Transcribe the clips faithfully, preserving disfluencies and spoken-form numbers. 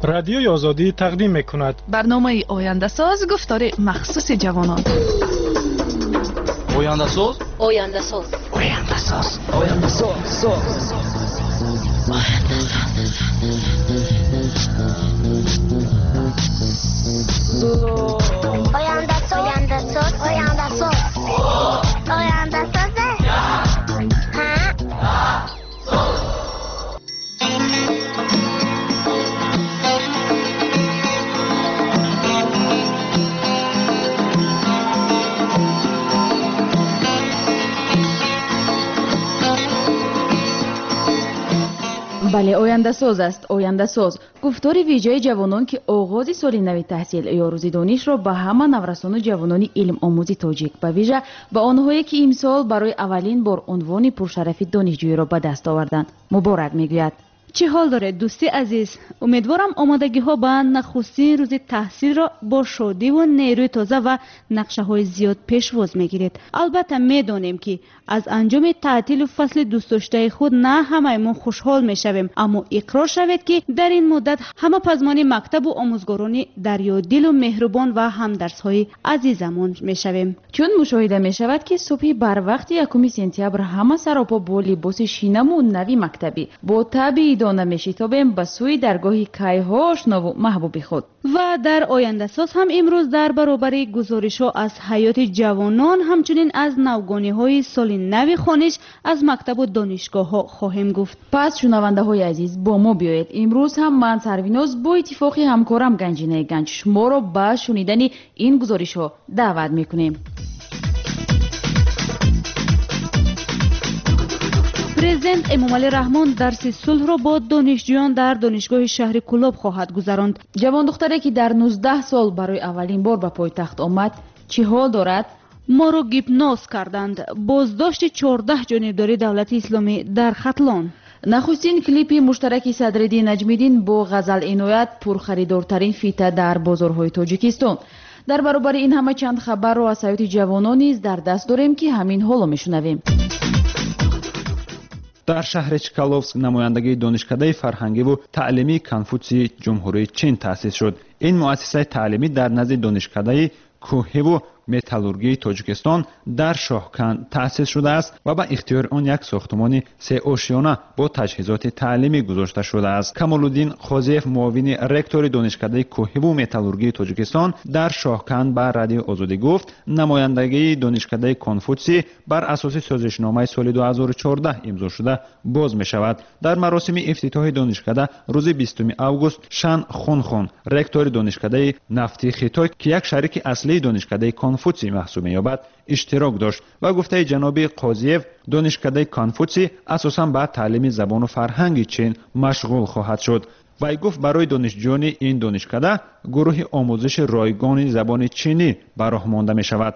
رادیوی آزادی تقدیم می‌کند برنامه آینده ساز گفتار مخصوص جوانان. آینده ساز آینده ساز آینده ساز آینده ساز آینده ساز آینده ساز آینده ساز آینده ساز بله، آینده ساز است. آینده ساز گفتار ویژه جوانان که آغاز سال نو تحصیل یا روز دانش را به همه نورسان و جوانان علم آموز تاجیک به ویژه به آنهایی که امسال برای اولین بار عنوان پرشرف دانشجویی را به دست آوردند مبارک میگوید. چه حال دارد دوستی عزیز؟ امیدوارم آمادگی ها به نخستین روز تحصیل را با شادی و نیروی تازه و نقشه های زیاد پیشواز میگیرید. البته میدانیم که از انجام تعطیل و فصل دوست داشته خود نه همه‌مون خوشحال میشویم، اما اقرار شوید که در این مدت همه پزمان مکتب و آموزگاران دریادل و مهربان و همدرس های عزیزمون میشویم. چون مشاهده میشود که صبح بر وقت یکم سپتامبر همه سراپا با لباس شینم و نوی مکتبی با طبع دانه میشتابیم به سوی درگاه کیها آشنا و محبوب خود. و در آینده ساز هم امروز در برابر گزارش ها از حیات جوانان همچنین از نوگانی های سال نو خوانش از مکتب و دانشگاه ها خواهیم گفت. پس شنونده های عزیز با ما بیایید. امروز هم من سرویناز با اتفاقی همکارم گنجینه گنج شما را به شنیدن این گزارش ها دعوت میکنیم. پرزیدنت امامعلی رحمان درس صلح را با دانشجویان در دانشگاه شهر کلاب خواهد گذراند. جوان دختری که در نوزده سال برای اولین بار به پایتخت آمد چه حال دارد؟ ما را گیپناز کردند. بازداشت چهارده جانبداری دولت اسلامی در ختلان. نخستین کلیپ مشترک صدرالدین نجمیدین با غزل عنایت پرخریدارترین فیته در بازارهای تاجیکستان. در برابر این همه چند خبر را از حیات جوانان نیز در دست داریم که همین حالا میشنویم. در شهر چکالوفسک نمایندگی دانشکده فرهنگی و تعلیمی کنفوسی جمهوری چین تأسیس شد. این مؤسسه تعلیمی در نزد دانشکده کوهی و متالورگی تاجیکستان در شاهکند تأسیس شده است و به اختیار آن یک ساختمان سه آشیانه با تجهیزات تعلیمی گذاشته شده است. کمالالدین قاضیف معاون رکتور دانشکده کوهی و متالورگی تاجیکستان در شاهکند به رادیو آزادی گفت نمایندگی دانشکده کنفوسی بر اساس سازشنامه سال دو هزار و چهارده امضا شده باز می شود. در مراسم افتتاح دانشکده روز بیستم آگوست شان خونخون رکتور دانشکده نفتی خیتای که یک شریک اصلی دانشکده کنفوسی محسوب می‌یابد اشتراک داشت و گفته جناب قاضیف دانشکده کنفوسی اساساً به تعلیم زبان و فرهنگ چین مشغول خواهد شد. وی گفت برای دانشجویان این دانشکده گروه آموزش رایگان زبان چینی براه مانده می شود.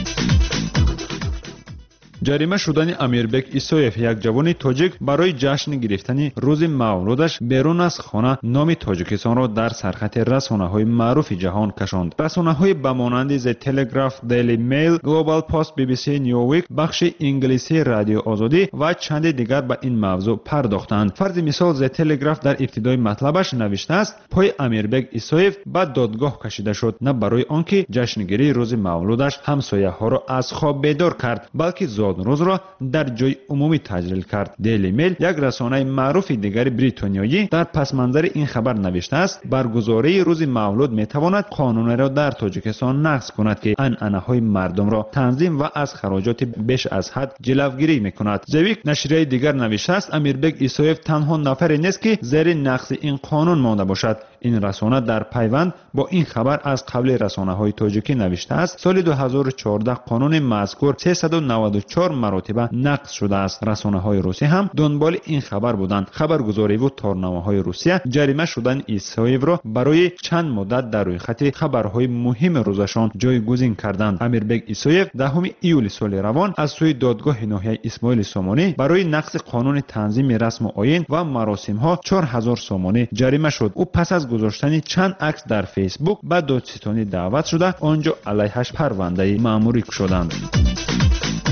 جریمه شدن امیربک ایسویف یک جوان تاجیک برای جشن گرفتن روز مولودش بیرون از خانه نام تاجیکستان را در سرخط رسانه‌های معروف جهان کشاند. رسانه‌های به مانند ز تلگراف، دیلی میل، گلوبال پست، بی بی سی نیویک، بخش انگلیسی رادیو آزادی و چند دیگر به این موضوع پرداختند. فرض مثال ز تلگراف در ابتدای مطلبش نوشته است پای امیربک ایسویف به دادگاه کشیده شد نه برای آنکه جشنگیری روز مولودش همسایه‌ها را از خواب بیدار کرد بلکه روز را در جای عمومی تجلیل کرد. دیلی میل یک رسانه معروف دیگر بریتانیایی در پس منظر این خبر نوشته است برگزاری روز مولود میتواند قانون را در تاجیکستان نقض کند که عنعنه‌های مردم را تنظیم و از خراجات بیش از حد جلوگیری میکند. زویک نشریه دیگر نوشته است امیربک ایسویف تنها نفری نیست که زیر نقض این قانون مانده باشد. این رسانه در پیوند با این خبر از قبل رسانه‌های تاجیکی نوشته است سال دو هزار و چهارده قانون مذکور سیصد و نود و چهار مراتبه نقض شده است. رسانه‌های روسی هم دنبال این خبر بودند. خبرگزاری و تارنامه‌های روسیه جریمه شدن ایسویف را برای چند مدت در روی خط خبرهای مهم روزشان جایگزین کردند. امیربک ایسویف دهم ایول سال روان از سوی دادگاه ناحیه اسماعیل سامانی برای نقض قانون تنظیم رسم و آیین و مراسم‌ها چهار هزار سامانی جریمه شد. او پس از گذاشتن چند عکس در فیسبوک به دادستانی دعوت شده آنجا علیهش پرونده مأموری شدند.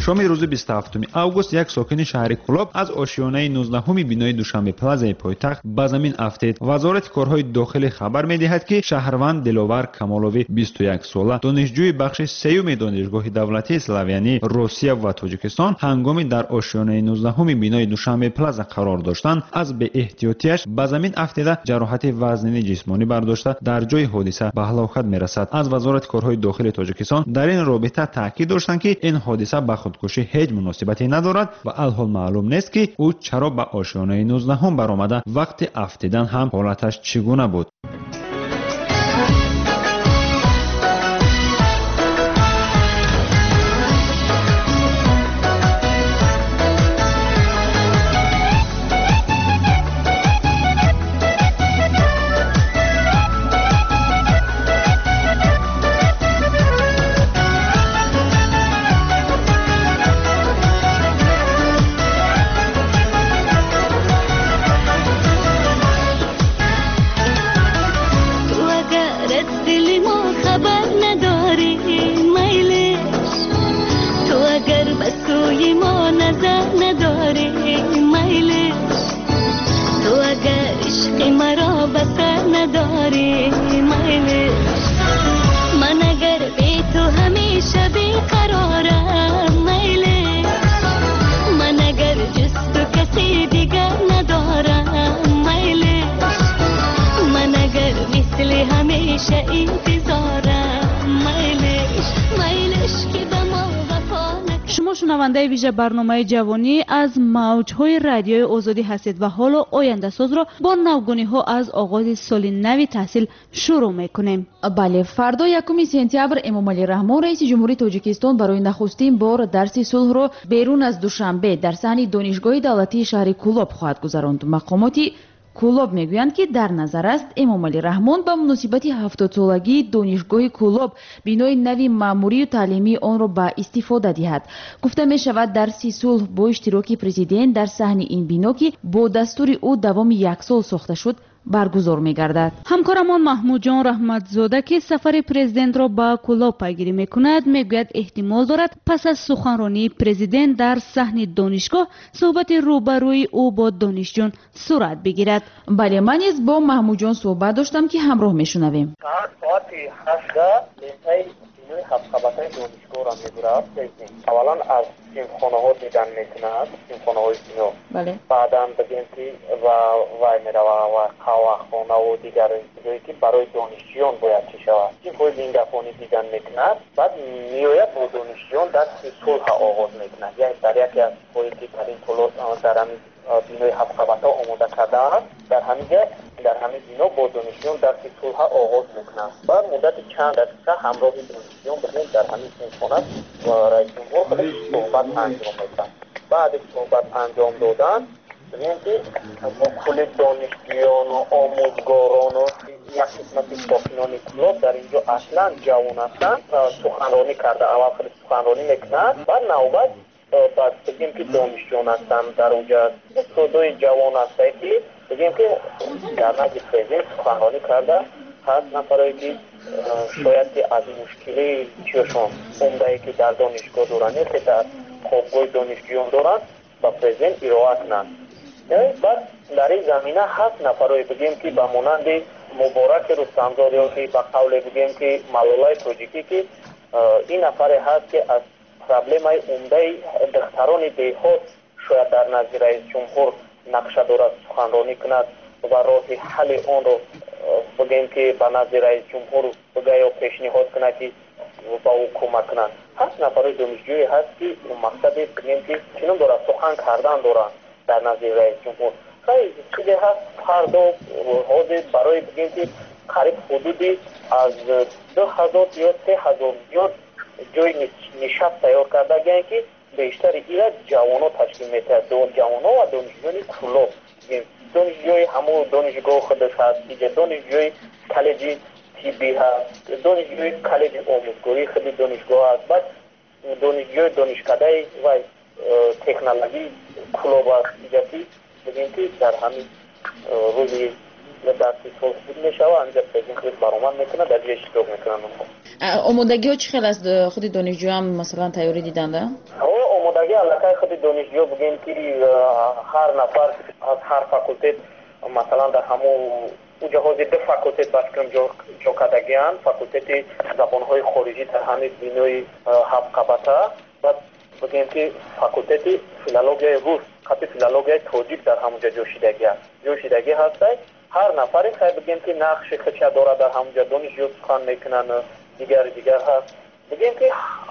شام روز بیست و هفتم آگوست یک ساکن شهر کلوب از آشیانه نوزدهم بینای دوشنبه پلازای پایتخت به زمین افتید. وزارت کارهای داخلی خبر می‌دهد که شهروند دلاور کمالوی بیست و یک ساله دانشجوی بخش سیوم دانشگاه دولتی اسلاویانی روسیه و تاجیکستان هنگامی در آشیانه نوزدهم بینای دوشنبه پلازا قرار داشتند از به احتیاطیش به زمین افتیده جراحت وزنی جسمانی برداشته در جای حادثه به هلاکت میرسد. از وزارت کارهای داخلی تاجیکستان در این رابطه تاکید داشتند که این حادثه به خودکشی هیچ مناسبتی ندارد و الحال معلوم نیست که او چرا به آشیانه نوزدهم برآمده. وقت افتیدن هم حالتش چگونه بود؟ شما شنونده ویژه برنامه جوانی از موج‌های رادیوی آزادی هستید و حالا آینده ساز را با نوگانی‌ها از آغاز سال نو تحصیل شروع می‌کنیم. بله، فردا یکم سپتامبر امامعلی رحمان رئیس جمهوری تاجیکستان برای نخستین بار درس صلح را بیرون از دوشنبه در صحن دانشگاه دولتی شهر کولوب خواهد گذراند. مقاماتی کولوب میگویند که در نظر است امامعلی رحمان به مناسبت هفتاد سالگی دانشگاه کولوب بینای نوی معماری و تعلیمی آن را به استفاده دهد. گفته می شود درس صلح با اشتراک پرزیدنت در صحن این بنا که با دستور او دوام یک سال ساخته شد برگزار می‌گردد. همکارمان محمود جان رحمتزاده که سفر پرزیدنت را به کولوب پیگیری می‌کند میگوید احتمال دارد پس از سخنرانی پرزیدنت در صحن دانشگاه صحبت روبروی او با دانشجویان صورت بگیرد. بله، من نیز با محمود جان صحبت داشتم که همراه می‌شنویم. ساعت هشت حبخبتای دانشگاه را می‌برد. اولا از سیمخانه‌ها دیدن می‌کند، سیمخانه‌های سینو. بله. بعداً بگیم که و وای می‌رود و قهوه‌خانه و دیگر چیزایی که برای دانشجویان باید چی شود. چیزهای زندگانی دیدن می‌کند. بعد می‌آید با دانشجویان دست صلح آغاز می‌کند. یعنی در یکی از چیزهایی که در این کلاس در همین بینای حبخبت‌ها آماده کرده‌اند، در همین در همین بنا با دانشجویان درس صلح آغاز می‌کنند. بعد مدت چند دقیقه همراه دانشجویان بگیم در همین سیمخانه و رئیس جمهور خودش صحبت انجام می‌دهند. بعد صحبت انجام دادن بگیم که با کل دانشجویان و آموزگاران و یک قسمت ساکنان کلوب در اینجا اصلا جوان هستند سخنرانی کرده. اول خیلی سخنرانی می‌کنند، بعد نوبت بعد بگیم که دانشجویان هستند در اونجا صدای جوان هسته که بگیم که در نزد پرزیدنت سخنرانی کرده هست نفرایی که شاید که از مشکلی چیشون عمده‌ای که در دانشگاه دارند که در خوابگاه دانشجویان دارند با پرزیدنت ارائه کنند. بعد در این زمینه هفت نفرایی بگیم که به مانند مبارک رستمزاده یا که به قول بگیم که ملالای تاجیکی که این نفر هست که از پرابلم عمده دختران دیهات شاید در نزد رئیس جمهور نقشه دارد سخنرانی کند و راه حل آن را بگیم که به نزد رئیس جمهور بگه یا پیشنهاد کند که با او کمک کند. هفت نفر دانشجویی هست که مقصد بگیم که چنین دارد سخن کردن دارند در نزد رئیس جمهور. خیلی چیزی هست فردا حاضر برای بگیم که قریب حدودی از دو هزار یا سه هزار زیاد جای نشست تیار کرده گیرند که بیشتر ایراد جوانو تشکیل میده. دو جوانو و دانشجویان کلوب دانشجوی همون دانشگاه خودش هست دیگه، دانشجوی کالج طبی هست، دانشجوی کالج آموزگاری خیلی دانشگاه هست، بعد دانشجوی دانشکده و تکنولوژی کلوب هست دیگه که بگیم که در همین روزی درسی صلح بود میشه و همینجا پرزیدنت برآمد میکنه در جای اشتراک میکنن. آمادگی ها چی خیلی از خود دانشجو هم مثلا تیاری دیدنده؟ آمادگی جوشیدگی علاقه خود دانشجو بگیم که هر نفر از هر فاکولته مثلا در همون او جهاز ده فاکولته بسکن جو کردگیان فاکولته زبانهای خارجی در همین بینوی هفت قبطه و بگیم که فاکولته فیلولوژی روس خطی فیلولوژی تاجیک در همونجا جوشیدگی هست جوشیدگی هسته هر نفری خیلی بگیم که نقش خچه داره در همونجا دانشجو سخن میکنن دیگر دیگر هست بگیم که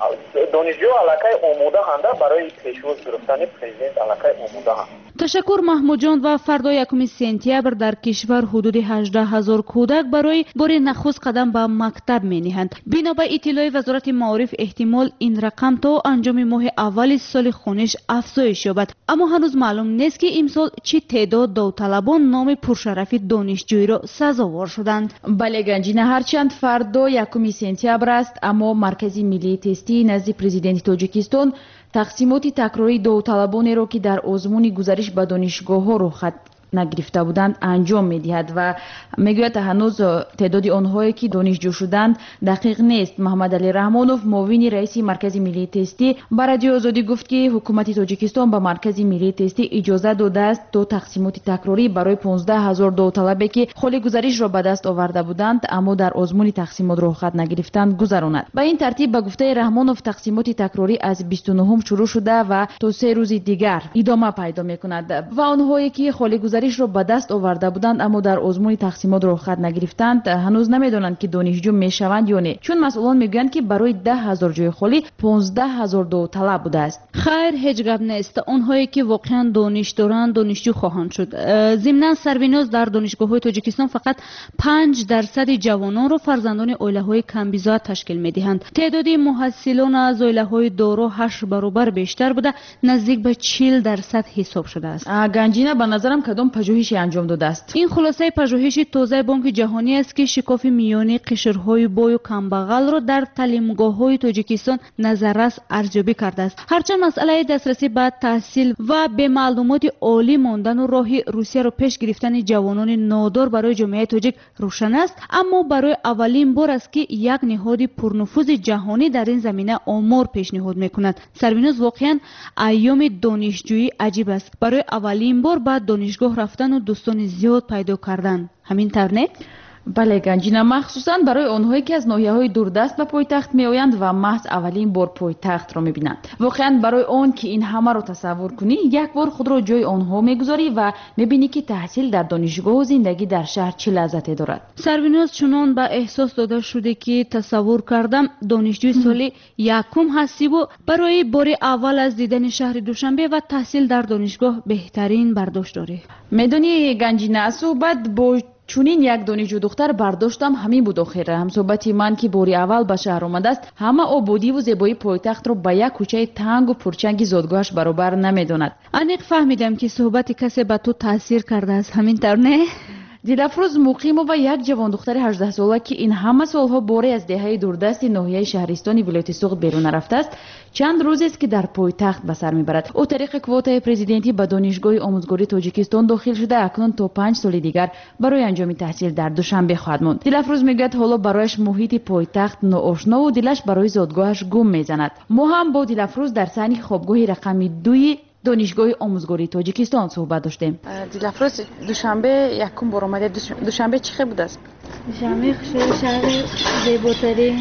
دانشجو علاقه آموده هنده برای پیشروز گرفتن پرزیدنت علاقه آموده هند. تشکر محمود جان. و فردا یکم سپتامبر در کشور حدود هجده هزار کودک برای بار نخست قدم به مکتب می نهند. بنا به اطلاع وزارت معارف احتمال این رقم تا انجام ماه اول سال خونش افزایش یابد، اما هنوز معلوم نیست که امسال چه تعداد داوطلبان نام پرشرف دانشجویی را سزاوار شدند. بله گنجینه، هرچند فردا یکم سپتامبر است اما مرکزی ملی تستی نزد پرزیدنت تاجیکستان تقسیمات تکراری داوطلبانی را که در آزمون گزارش به دانشگاه‌ها رخصت نگرفته بودند انجام می‌دهد و میگوید هنوز تعداد آنهایی که دانشجو شدند دقیق نیست. محمد علی رحمانوف معاون رئیس مرکز ملی تستی به رادیو آزادی گفت که حکومت تاجیکستان به مرکز ملی تستی اجازه داده است تا تقسیمات تکراری برای پانزده هزار داوطلبی که خال گزارش را به دست آورده بودند اما در آزمون تقسیمات رخصت نگرفتند گذراند. به این ترتیب به گفته رحمانوف تقسیمات تکراری از بیست و نهم شروع شده و تا سه روز دیگر ادامه پیدا می‌کند و آنهایی که خال گزارش رو به دست آورده بودند اما در آزمون تقسیمات رخصت نگرفتند هنوز نمیدونند که دانشجو میشوند یا نه، چون مسئولان میگویند که برای ده هزار جای خالی پانزده هزار داوطلب بوده است. خیر، هیچ گپ نیست. اونهایی که واقعا دانش دارند دانشجو خواهند شد. ضمن سربیناز در دانشگاه‌های تاجیکستان فقط پنج درصد جوانان را فرزندان عائله‌های کمبیزا تشکیل می‌دهند. تعداد محصلان از عائله‌های دارا هشت برابر بیشتر بوده، نزدیک به چهل درصد حساب شده است. گنجینه به نظرم کدام پژوهشی انجام داده است؟ این خلاصه پژوهش تازه بانک جهانی است که شکاف میانی قشرهای بای و کمبغل را در تعلیمگاه‌های تاجیکستان نظررس ارزیابی کرده است. هرچند مسئله دسترسی به تحصیل و به معلومات عالی ماندن و راه روسیه را پیش گرفتن جوانان نادار برای جامعه تاجیک روشن است، اما برای اولین بار است که یک نهاد پرنفوذ جهانی در این زمینه آمار پیشنهاد می‌کند. سربیناز واقعا ایام دانشجویی عجیب است. برای اولین بار بعد دانشگاه رفتن و دوستان زیاد پیدا کردن. همین طور نه؟ بله گنجینه، مخصوصا برای آنهایی که از ناحیه‌های دوردست به پایتخت میآیند و محض اولین بار پایتخت را می‌بینند. واقعا برای آن که این همه را تصور کنی یک بار خود را جای آنها می‌گذاری و می‌بینی که تحصیل در دانشگاه و زندگی در شهر چه لذتی دارد. سربیناز چنان به احساس داده شده که تصور کردم دانشجوی سال یکم هستی و برای بار اول از دیدن شهر دوشنبه و تحصیل در دانشگاه بهترین برداشت داری. میدونی گنجینه، صحبت با چونین یک دانشجو دختر برداشتم همین بود. آخر هم صحبتی من که باری اول به شهر آمده است همه آبادی و زیبایی پایتخت رو به یک کوچه تنگ و پرچنگ زادگاهش برابر نمیداند. انیق فهمیدم که صحبت کسی به تو تاثیر کرده است. همین طور نه؟ دلافروز مقیم و یک جوان دختر هجده ساله که این همه سالها باری از دهه دوردست ناحیه شهرستانی ولایت سوغد بیرون رفته است چند روز است که در پایتخت به سر میبرد. او طریق کوتای پرزیدنتی به دانشگاه آموزگاری تاجیکستان داخل شده اکنون تا پنج سال دیگر برای انجام تحصیل در دوشنبه خواهد ماند. دلافروز میگوید حالا برایش محیط پایتخت ناآشنا و دلش برای زادگاهش گم میزند. ما هم با دلافروز در صحن خوابگاه رقم دوی دانشگاه آموزگاری تاجیکستان صحبت داشتیم. دلافروز دوشنبه یکم بار اومده. دوشنبه چی خیلی بوده است؟ دوشنبه شهر زیباترین.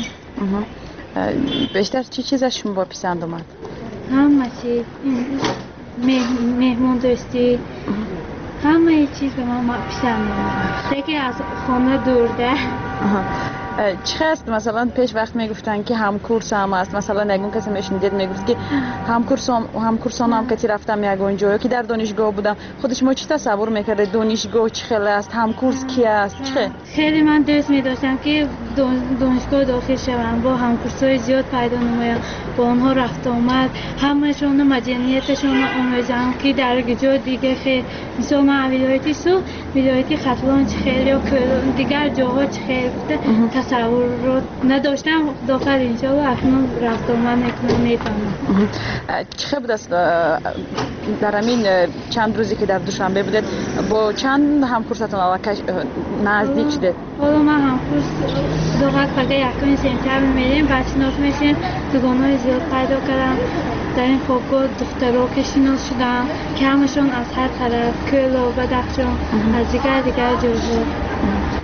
بیشتر چی چیزش شما با پسند اومد؟ همه چیز، مهمون دوستی، همه چیز به من پسند اومد. دیگه از خانه دورده. چه هست مثلا پیش وقت میگفتن که هم کورس هم است، مثلا نگون کسی میشنیدید میگفت که هم کورس هم هم کورسان هم کتی رفتم یگون جایی که در دانشگاه بودم. خودش ما چی تصور میکرده دانشگاه چه خیلی است، هم کورس کی است؟ چه خیلی من دوست می‌داشتم که دانشگاه داخل شوم، با هم کورسای زیاد پیدا نمایم، با اونها رفت آمد، همه‌شون مدنیتشون آموزم که در جای دیگه خیلی مثلا من ولایتی سو ولایتی خطلان خیلی دیگر جاها خیلی تصور رو نداشتم داخل اینجا و اکنون رفت آمد میکنم میفهمم. چه بود است در همین چند روزی که در دوشنبه بودید با چند همکورستون علاقه نزدیک شدید؟ حالا من همکورس دو وقت فقط یکم سنتر میریم، بچه ناف میشیم، دوگانهای زیاد پیدا کردم. در این خوابگاه دخترها که شناس شدن که همشون از هر طرف کل و بدخشان از دیگر دیگر جزو.